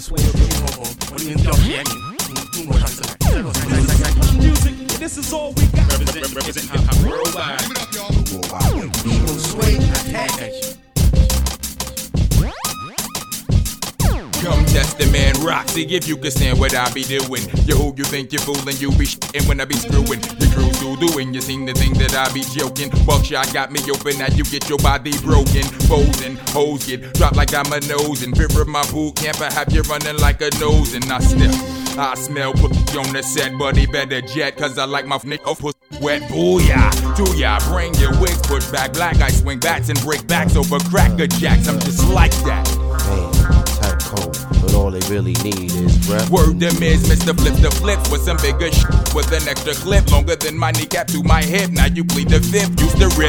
sway of the over. When you don't hear me, music, this is all we got. Represent hip-hop worldwide. Give it up, y'all. People sway, attack. Come test the man rock, see if you can stand what I be doing. You who you think you're fooling, you be shitting when I be screwing. The crew's still doing, you seem to think that I be joking. Buckshot got me open, now you get your body broken. Folding, hoes get dropped like I'm a nose. In fear of my boot camp, I have you running like a nose. And I smell pussy on the set, but he better jet, cause I like my nigga pussy wet. Booyah, to ya, bring your wigs, push back black. I swing bats and break backs over cracker jacks, I'm just like that. Man, tight cold, but all they really need is breath. Word to Miz, Mr. Flip the Flips with some bigger shit with an extra clip longer than my kneecap to my hip. Now you plead the fifth, used to rip.